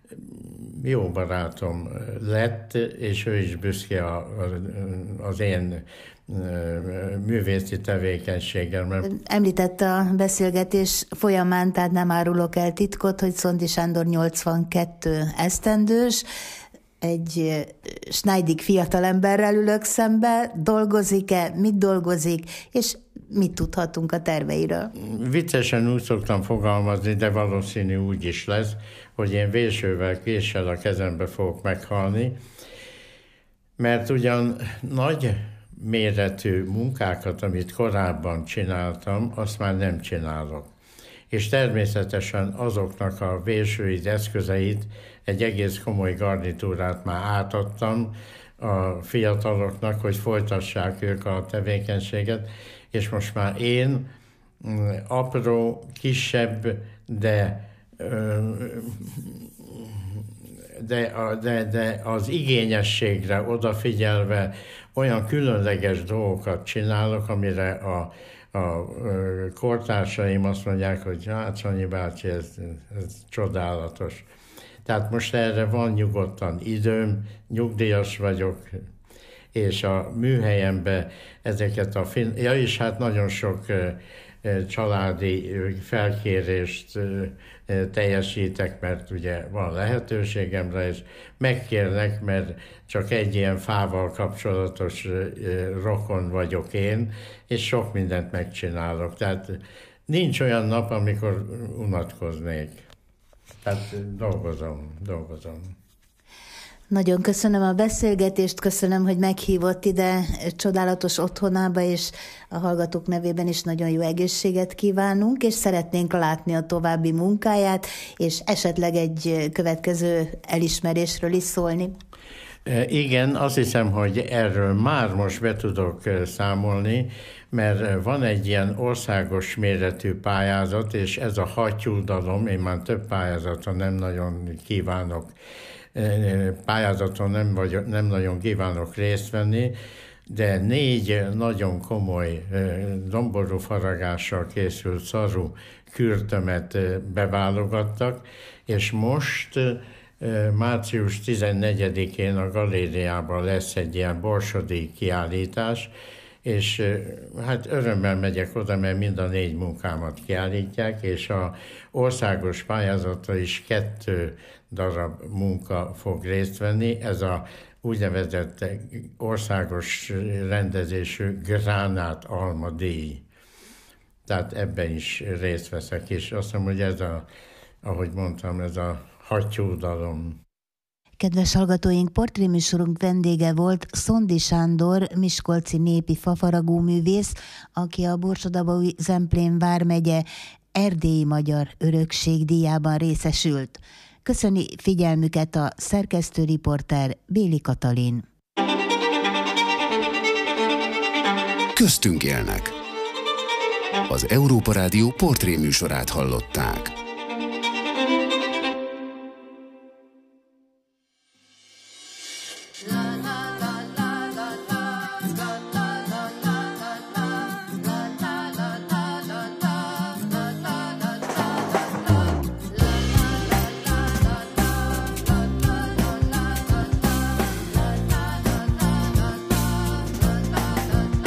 E: jó barátom lett, és ő is büszke az én művészi tevékenységem.
D: Említette a beszélgetés folyamán, tehát nem árulok el titkot, hogy Szondi Sándor 82 esztendős, egy snajdik fiatalemberrel ülök szembe, dolgozik-e, mit dolgozik, és mit tudhatunk a terveiről?
E: Viccesen úgy szoktam fogalmazni, de valószínű úgy is lesz, hogy én vésővel, késsel a kezembe fogok meghalni, mert ugyan nagy méretű munkákat, amit korábban csináltam, azt már nem csinálok. És természetesen azoknak a vésői eszközeit, egy egész komoly garnitúrát már átadtam a fiataloknak, hogy folytassák ők a tevékenységet, és most már én apró, kisebb, de az igényességre odafigyelve olyan különleges dolgokat csinálok, amire a kortársaim azt mondják, hogy hát Sanyi bácsi, ez csodálatos. Tehát most erre van nyugodtan időm, nyugdíjas vagyok, és a műhelyemben ezeket és hát nagyon sok családi felkérést teljesítek, mert ugye van lehetőségemre, és megkérnek, mert csak egy ilyen fával kapcsolatos rokon vagyok én, és sok mindent megcsinálok. Tehát nincs olyan nap, amikor unatkoznék. Tehát dolgozom.
D: Nagyon köszönöm a beszélgetést, köszönöm, hogy meghívott ide csodálatos otthonába, és a hallgatók nevében is nagyon jó egészséget kívánunk, és szeretnénk látni a további munkáját, és esetleg egy következő elismerésről is szólni.
E: Igen, azt hiszem, hogy erről már most be tudok számolni, mert van egy ilyen országos méretű pályázat, és ez a hattyúdalom, én már több pályázaton nem nagyon kívánok nem nagyon kívánok részt venni, de 4 nagyon komoly domború faragással készült szaru kürtömet beválogattak, és most március 14-én a galériában lesz egy ilyen borsodi kiállítás, és hát örömmel megyek oda, mert mind a 4 munkámat kiállítják, és az országos pályázatra is 2 darab munka fog részt venni. Ez a úgynevezett országos rendezésű Gránát Alma díj. Tehát ebben is részt veszek, és azt mondom, hogy ez ahogy mondtam, ez a hattyúdalom.
D: Kedves hallgatóink, portréműsorunk vendége volt Szondi Sándor, miskolci népi fafaragó művész, aki a Borsod-Abaúj-Zemplén vármegye erdélyi magyar örökség díjában részesült. Köszöni figyelmüket a szerkesztőriporter Béli Katalin.
B: Köztünk élnek. Az Európa Rádió portréműsorát hallották.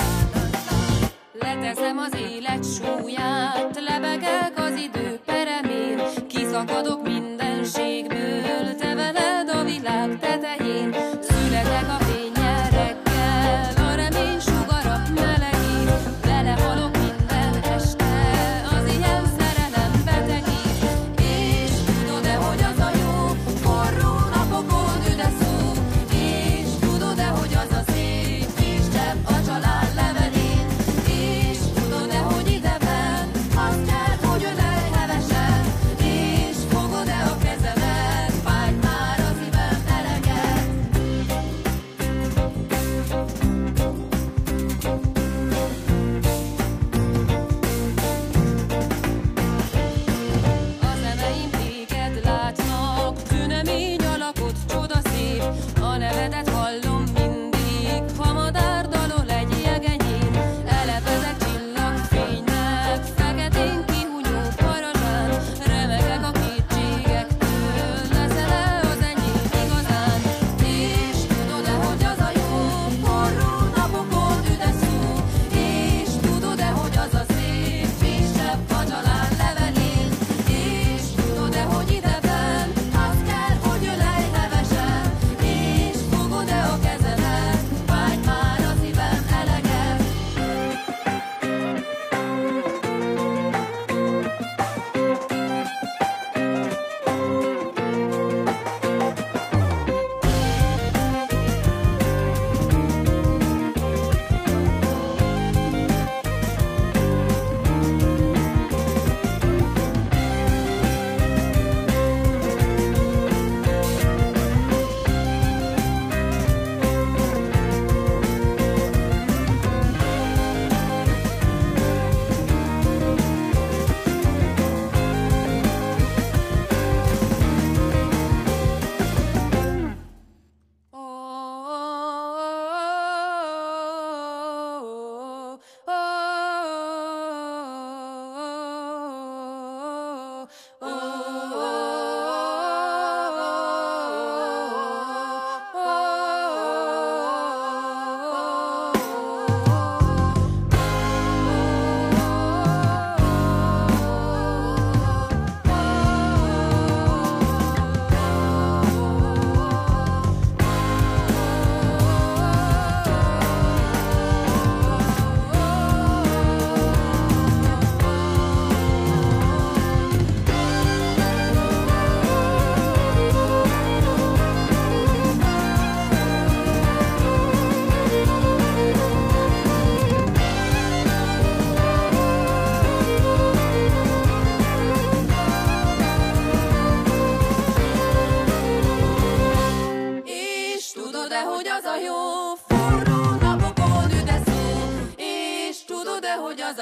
F: Leteszem az élet súlyát, lebegek az idő peremén.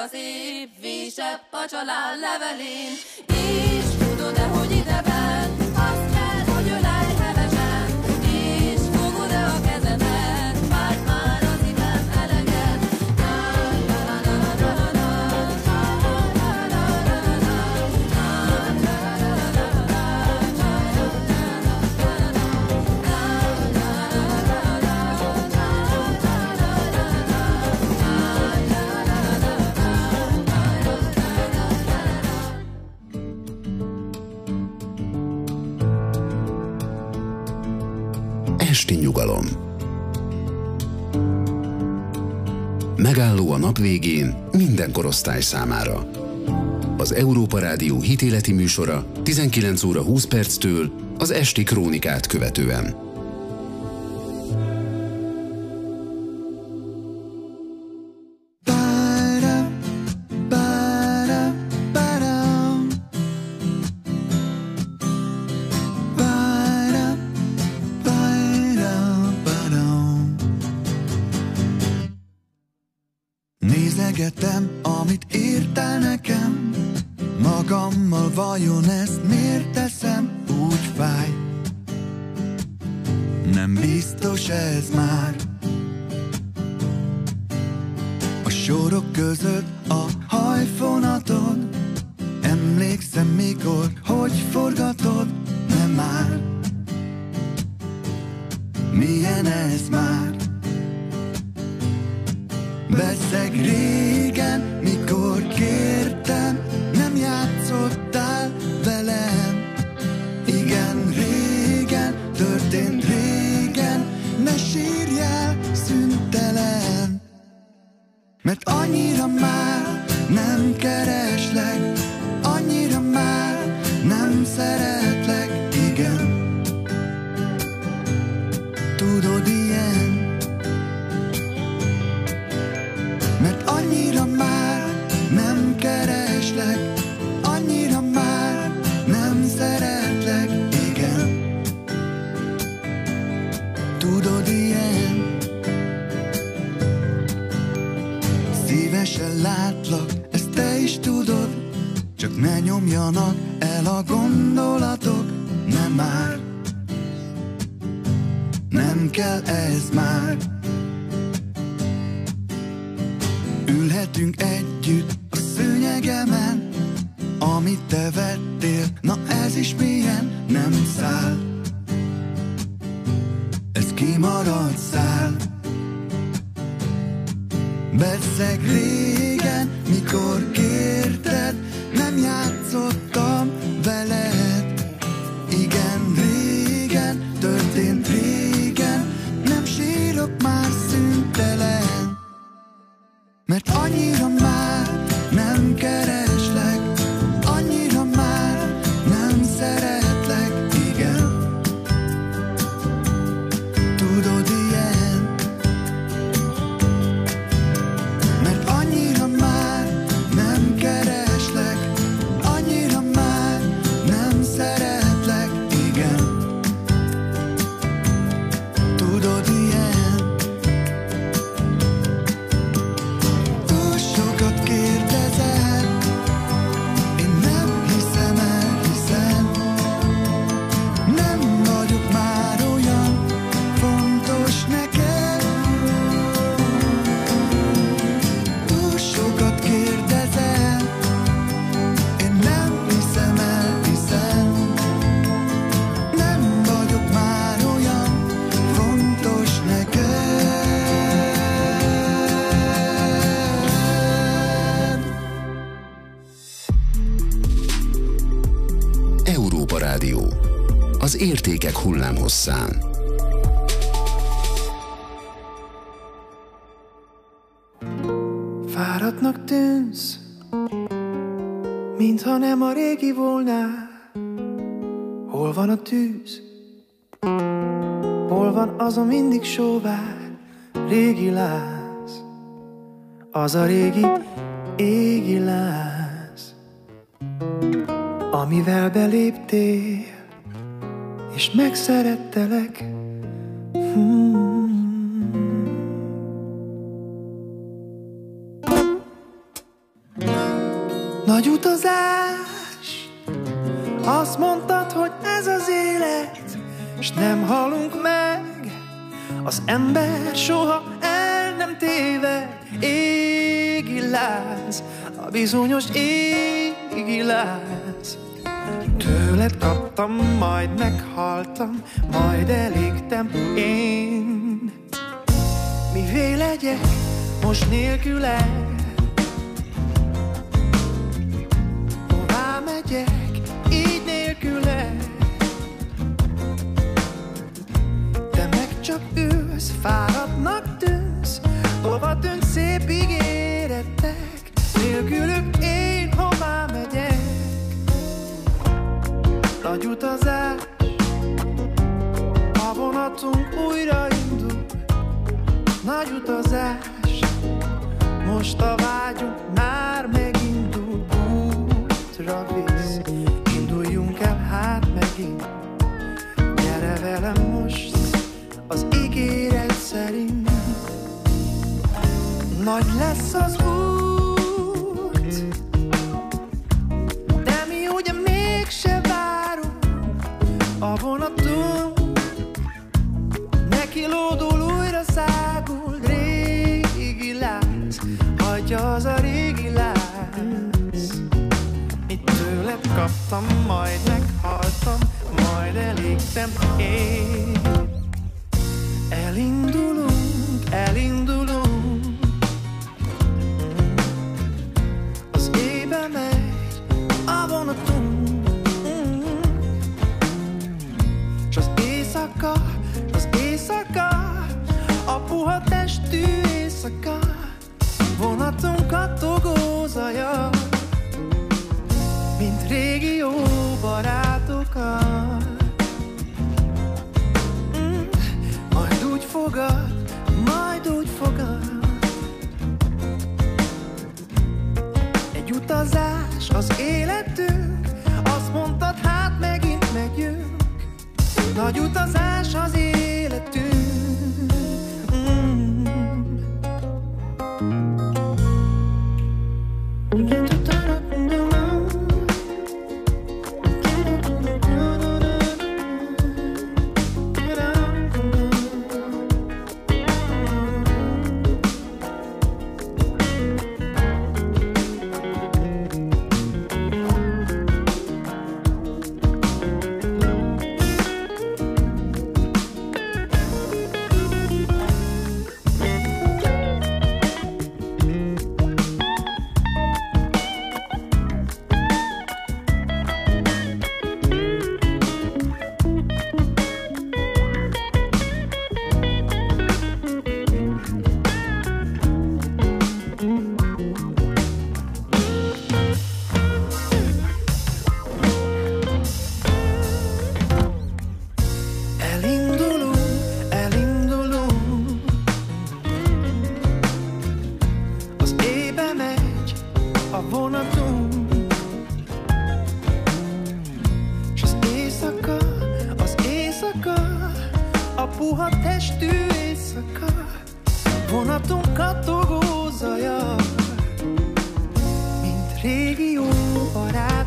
F: a szép vésebb a család levelén. És tudod-e, hogy ideben azt kell, hogy ölelj hevesen, és fogod-e a kezemet, várt már az szívem eleget.
B: Esti nyugalom. Megálló a nap végén minden korosztály számára. Az Európa Rádió hitéleti műsora 19 óra 20 perctől az esti krónikát követően.
G: Nézegetem, amit írtál nekem, magammal vajon ezt miért teszem, úgy fáj. Nem biztos ez már. A sorok között a hajfonatod, emlékszem mikor, hogy forgatod, nem már. Milyen ez már? Bezzeg régen, mikor kértem, nem játszottál velem. Igen, régen, történt régen, ne sírjál szüntelen. Mert annyira már nem kereslek, annyira már nem szeretlek, igen. Tudod, ilyen. Mert annyira már nem kereslek, annyira már nem szeretlek, igen. Tudod, ilyen. Szívesen látlak, ezt te is tudod, csak ne nyomjanak el a gondolatok, nem már. Nem kell ez már. Ülhetünk együtt a szőnyegemen, amit te vettél, na ez is milyen, nem száll. Ez kimaradt szál. Bezzeg régen, mikor kérted, nem játszottam veled. Igen, régen, történt régen, nem sírok már szüntelen. Mert annyira már nem kereslek, annyira már nem szeretlek, igen. Tudod, ilyen. Mert annyira már nem kereslek, annyira már nem szeretlek, igen. Tudod, ilyen.
B: Rádió. Az értékek hullámhosszán.
H: Fáradtnak tűnsz, mintha nem a régi volnál. Hol van a tűz? Hol van az a mindig sóvár régi láz? Az a régi égi láz, amivel beléptél, és megszerettelek. utazás. Azt mondtad, hogy ez az élet, s nem halunk meg. Az ember soha el nem téved. Égi láz, a bizonyos égi láz. Tőled kaptam, majd meghaltam, majd elégtem én. Mivé legyek most nélküled? Hová megyek így nélküled? Te meg csak ülsz, fáradtnak tűnsz. Hova tűnt szép ígéretek? Nélkülük én hová megyek? Nagy utazás, a vonatunk újraindul. Nagy utazás, most a vágyunk már megindul. Útra visz, induljunk el hát megint. Gyere velem most az ígéret szerint. Nagy lesz az út, de mi ugye mégse várunk. A vonatunk neki lódul, újra szágul. Régi láz, hagyja az a régi láz. Itt tőled kaptam, majd meghaltam, majd elégtem én. Elindulunk, elindulunk, az éjbe megy a vonatunk, s az éjszaka, a puha testű éjszaka, vonatunk kattogó zaja, mint régi jó barátokat. Majd úgy fogad. Egy utazás az életünk, azt mondtad, hát megint megyünk. Nagy utazás az életünk. Vonatunk kattogó zaja, mint régi jó barát.